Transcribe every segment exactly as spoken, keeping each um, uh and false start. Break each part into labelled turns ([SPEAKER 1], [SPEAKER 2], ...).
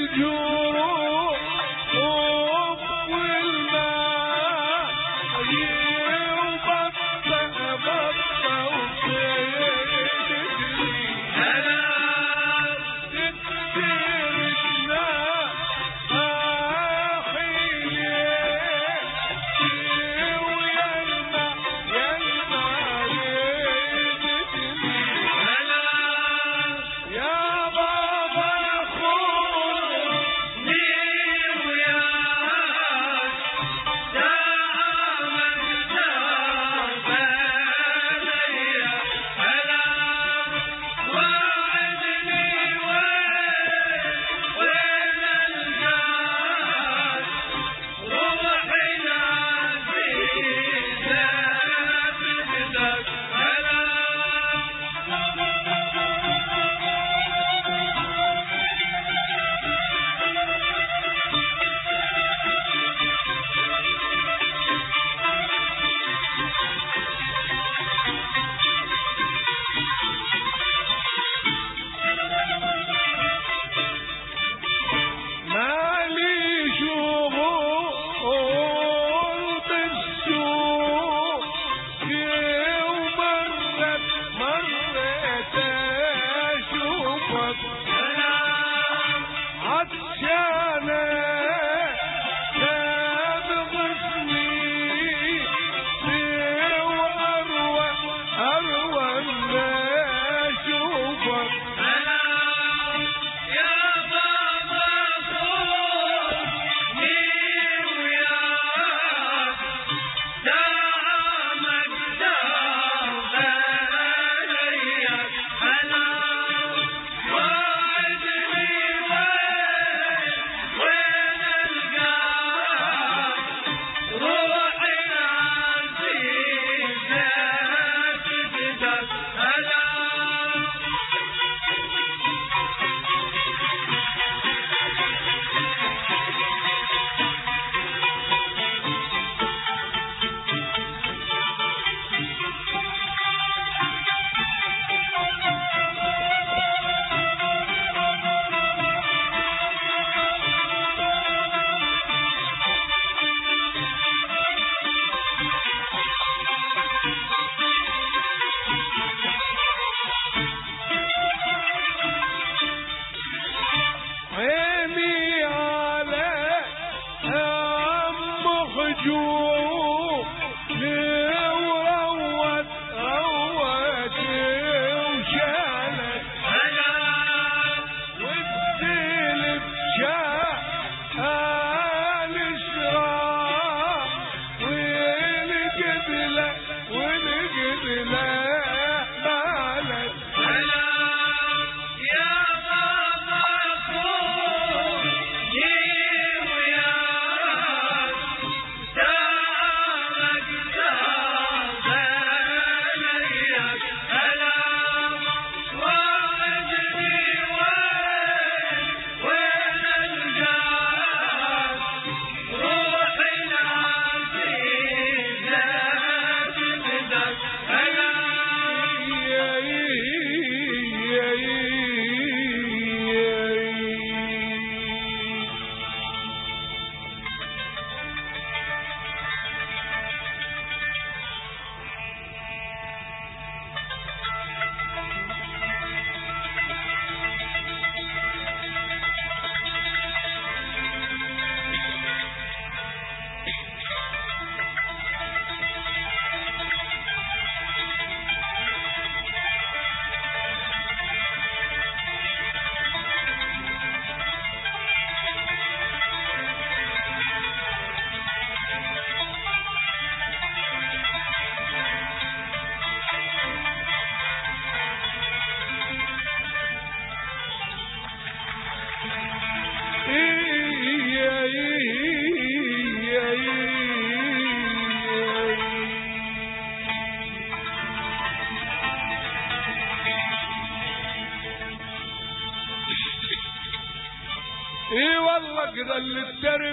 [SPEAKER 1] اي والله كذا اللي الترف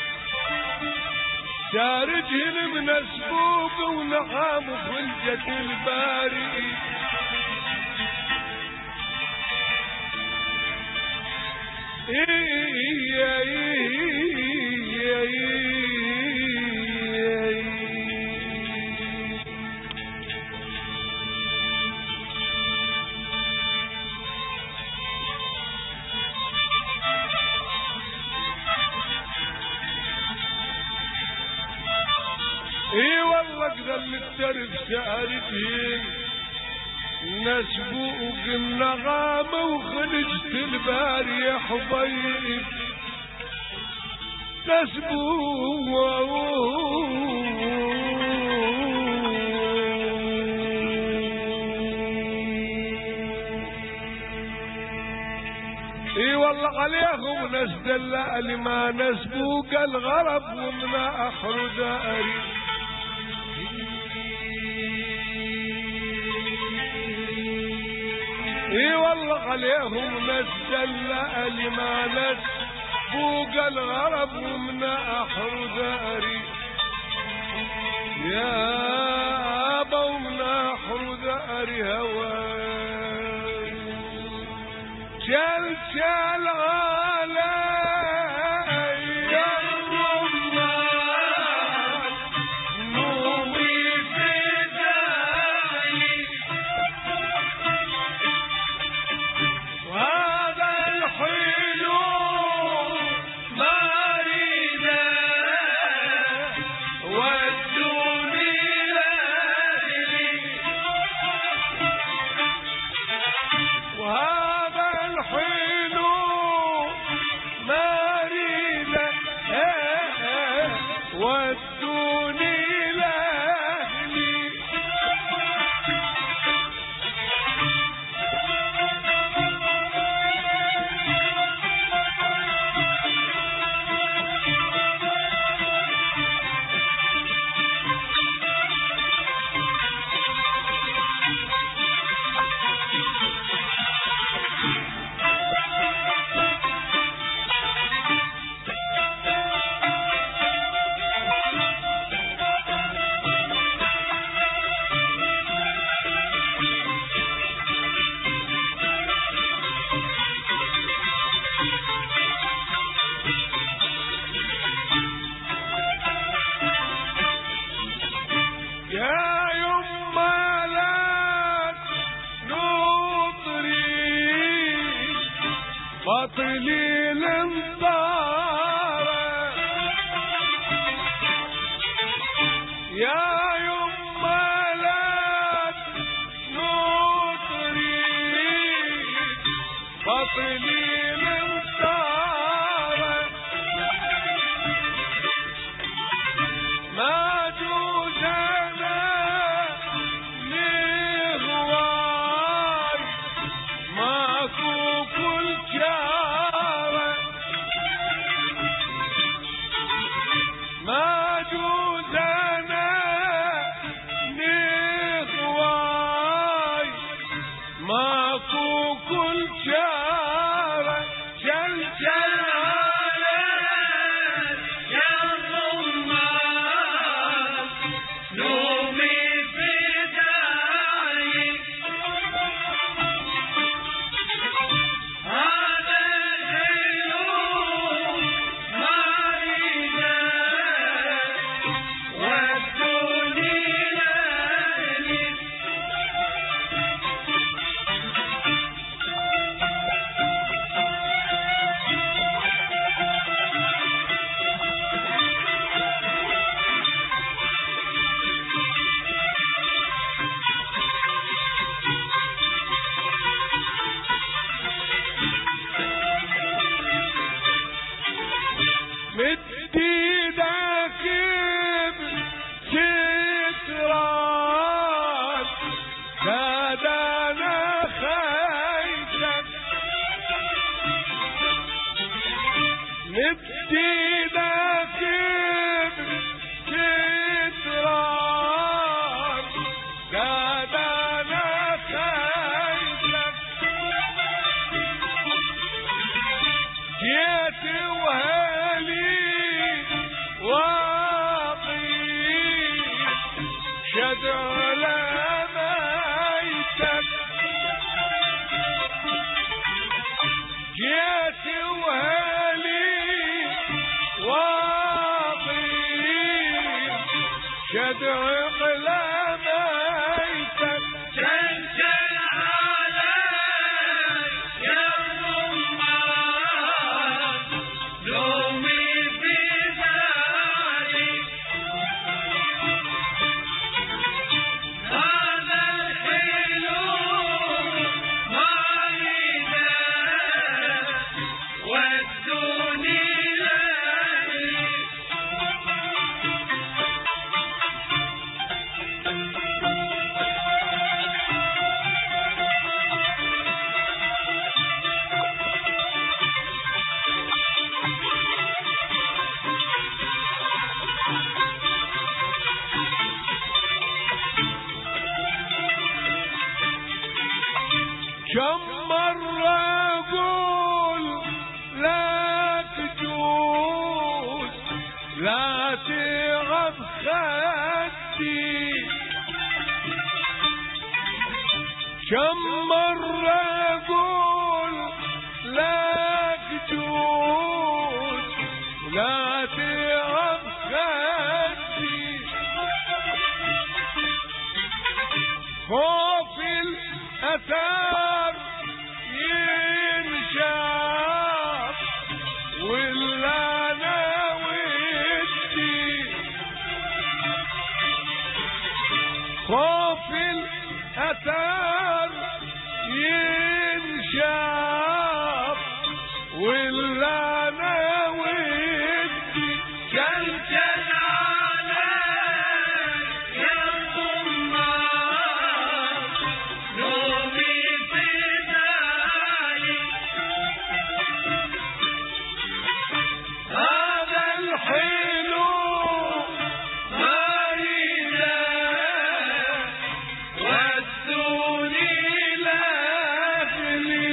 [SPEAKER 1] شارجهن من اسبوق ونعام خلجة الباري اي والله كذا اللي الترف سألتي نسبوق النغامة وخلجت الباري يا حبيب نسبوق اي والله عليهم ناس دلالي ما نسبوق الغرب ومن احر داري اي والله عليهم ناس دلالي ما ناس فوق الغرب ومن احر داري يا ابا ومن احر داري هواي شال شال علي يا الرمان نومي فداي وهذا الحلو مارينا ودوني ليلي وهذا الحلو مارينا ودوني لأهلي يا يما لا نطري بطلي الانطار يا يما لا نطري بطلي الانطار ما جوزنا لغوار ماكو كل شارع ما جوزنا لغوار ماكو كل شارع جل جل يا الرمان نومي فداي هذا الحلو مارينا ودوني ليلي مدي داكب سترات كادانا خايفك مدي داكب سترات كادانا خايفك جيت وهالي واقي شد على ميتك جيت وهالي وادعي على ميتك
[SPEAKER 2] شنشن علي يا رمان لومي بداري هذا الحلو ما يدار ودوني ليلي
[SPEAKER 1] كم مرة أقول لا تجوز لا تعب خدي كم مرة أقول لا تجوز لا تعب خدي خوف الأثار ينشاف ولا أنا ودي خوف الأثار ينشاف ولا أنا ودي
[SPEAKER 2] شنشن علي يا رمان لومي بداري
[SPEAKER 1] هذا الحلو
[SPEAKER 2] ما يدار
[SPEAKER 1] ودوني لأهلي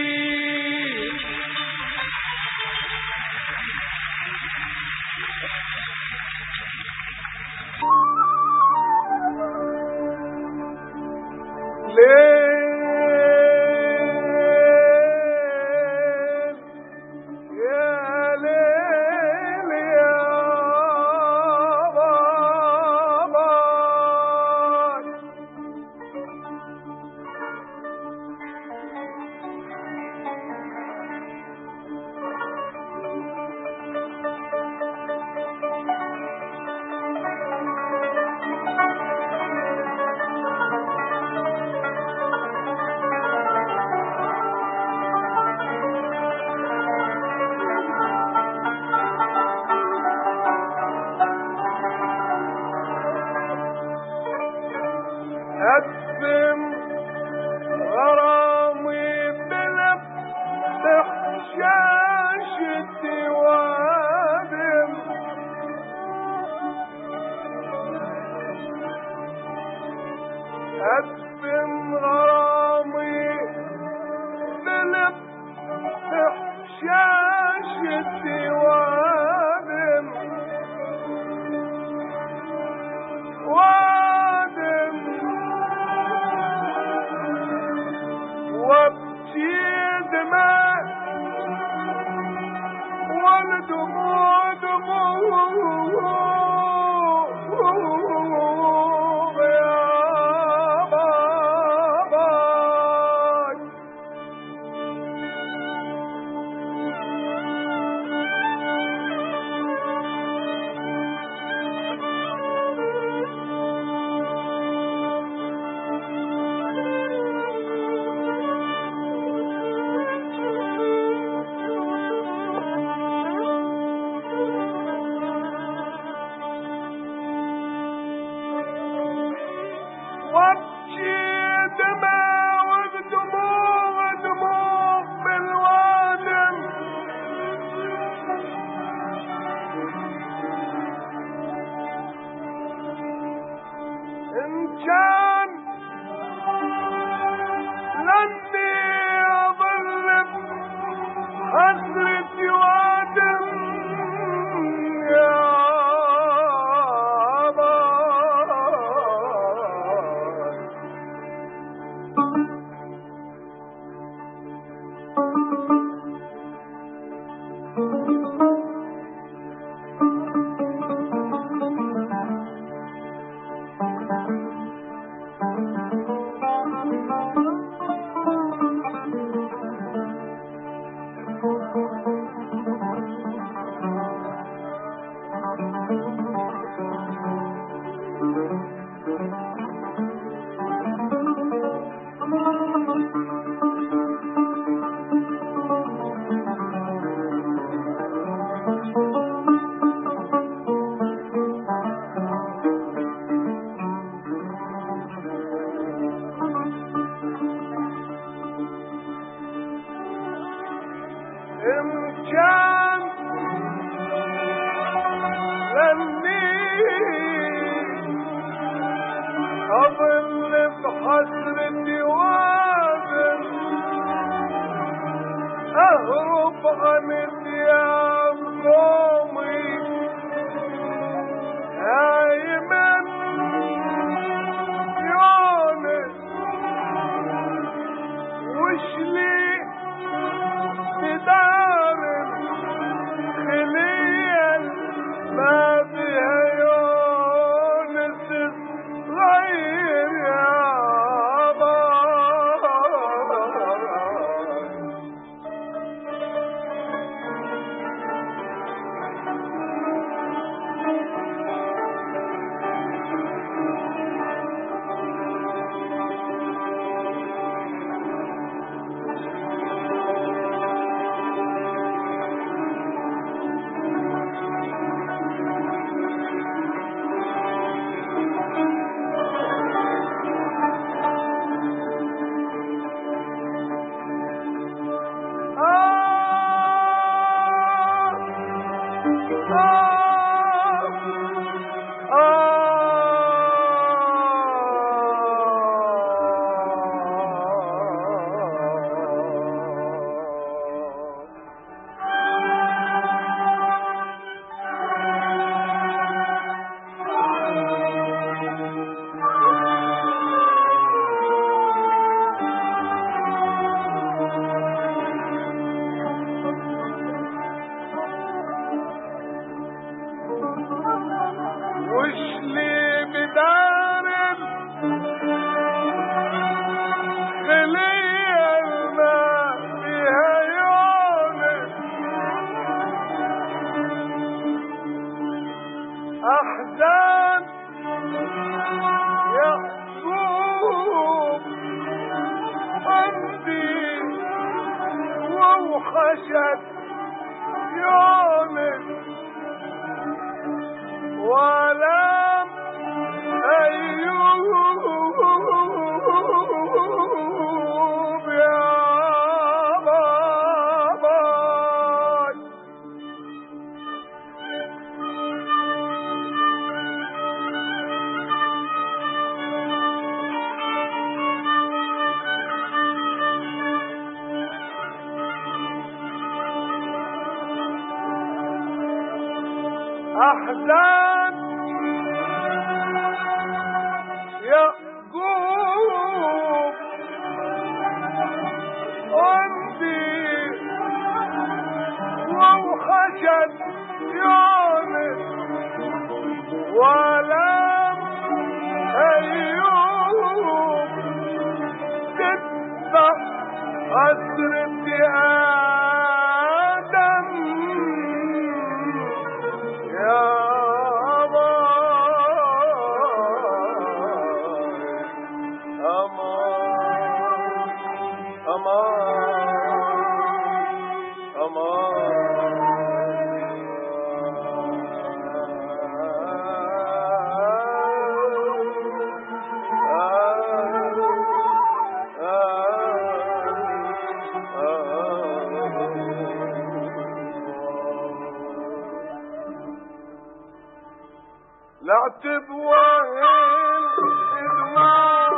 [SPEAKER 1] ليل يا ليل يا بابا أقسم غرامي بلب بحشاشتي وادم أقسم غرامي بلب بحشاشتي وادم وادم وابكي دماء والدموع دموع يا بابا حسرتي وابن اهرب عن ثياب قومي هايما يونس وش لي بدار خليل ما بها يونس غير يا أحزان يعقوب قلبي ووحشت يونس ولم أيوب يا بابا أحزان يعقوب قلبي ووحشت يونس ولم أيوب تتبع حسرة آدم يا لعتب وين إدماء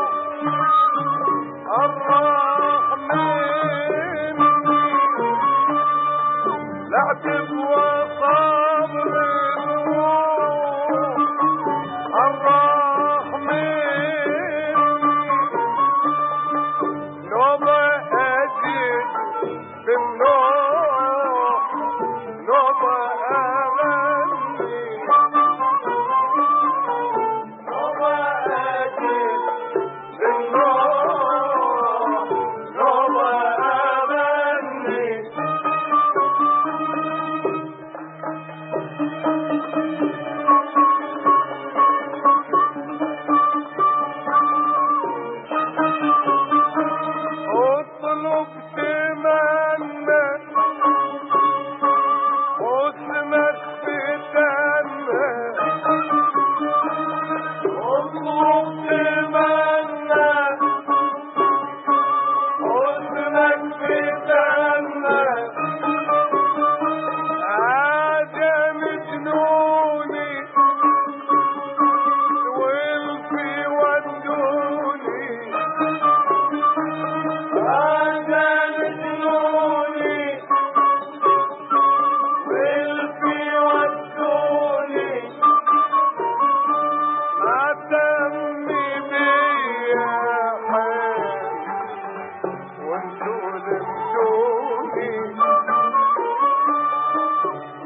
[SPEAKER 1] الرحمن لعتب وصبر الرحمن نوبة أجد بالنوح نوبة أغني نوبة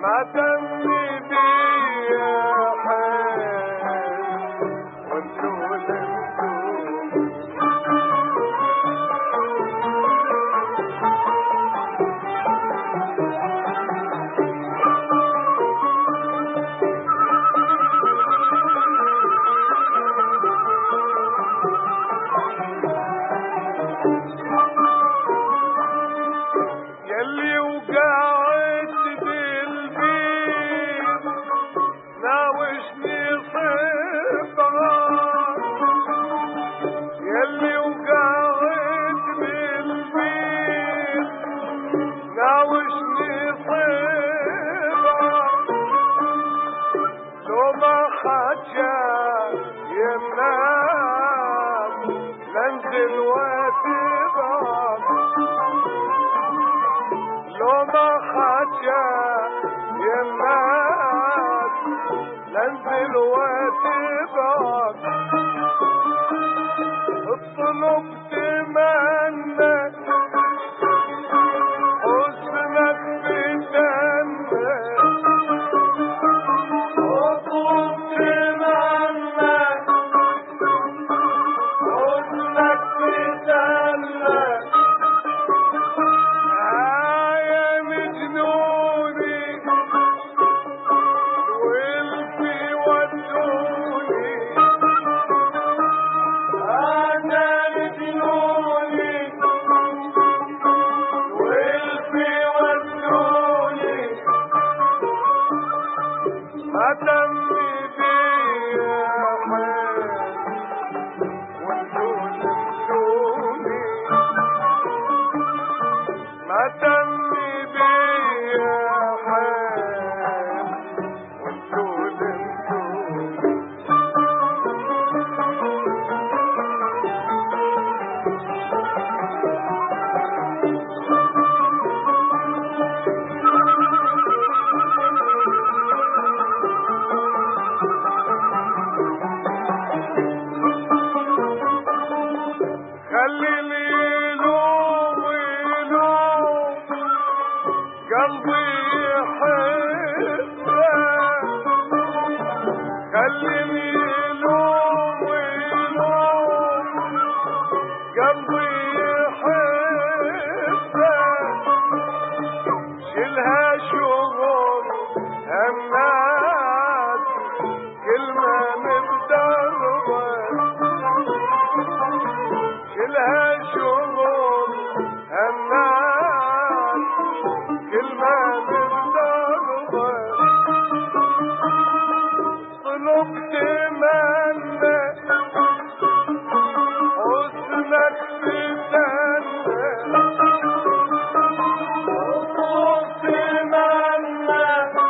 [SPEAKER 1] ما تمي بيا حال وانتو يلي وقعت بالبيت ناوشني صبرا يلي وقعت بالبيت ناوشني صبرا لو ما حجى يمنام ننزل واتبعك لو ما حجى يمنام ننزل واتبعك الطلب تمنى حسنك بدنا اطلب تمنى حسنك بدنا يا مجنوني والفي ودوني انا مجنوني والفي ودوني ما تمي بيا حال وانتو لمسوني ما تمي بيا حال وانتو لمسوني خلي لي يلوم ويلوم قلبي يحبه خليني يلوم ويلوم قلبي يحبه شيلها شغل الناس كلمة مبدربة شيلها شغل الناس كلمة مبدربة طلب تمنى حسنك تتنى طلب تمنى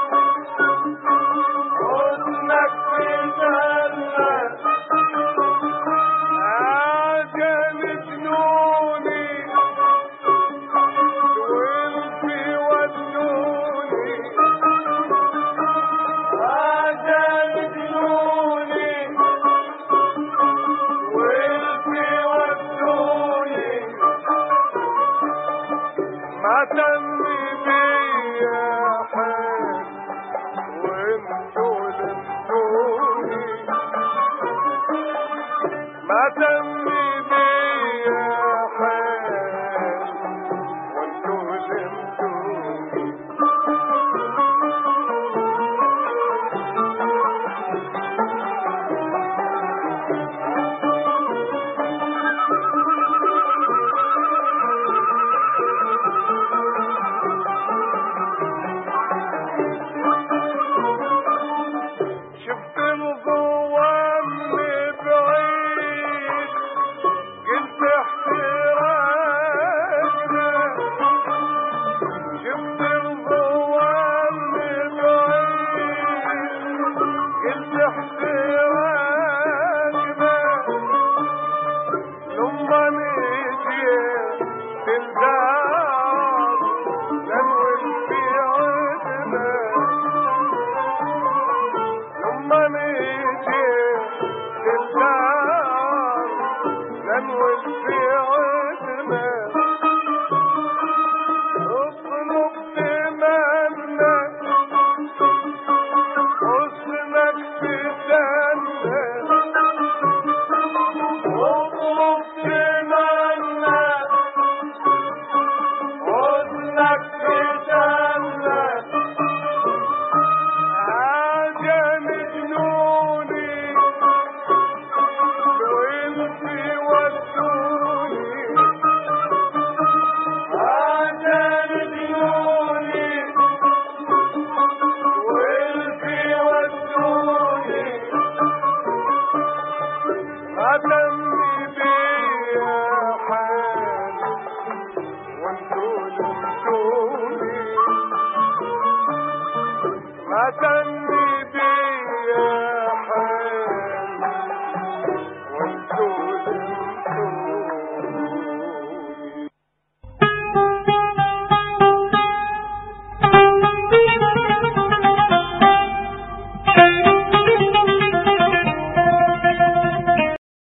[SPEAKER 1] حسنك تتنى عاجة مجنوني والفي ودوني عاجة مجنوني والفي ودوني ما تمي بيا حال وانتو لمسوني ما تمي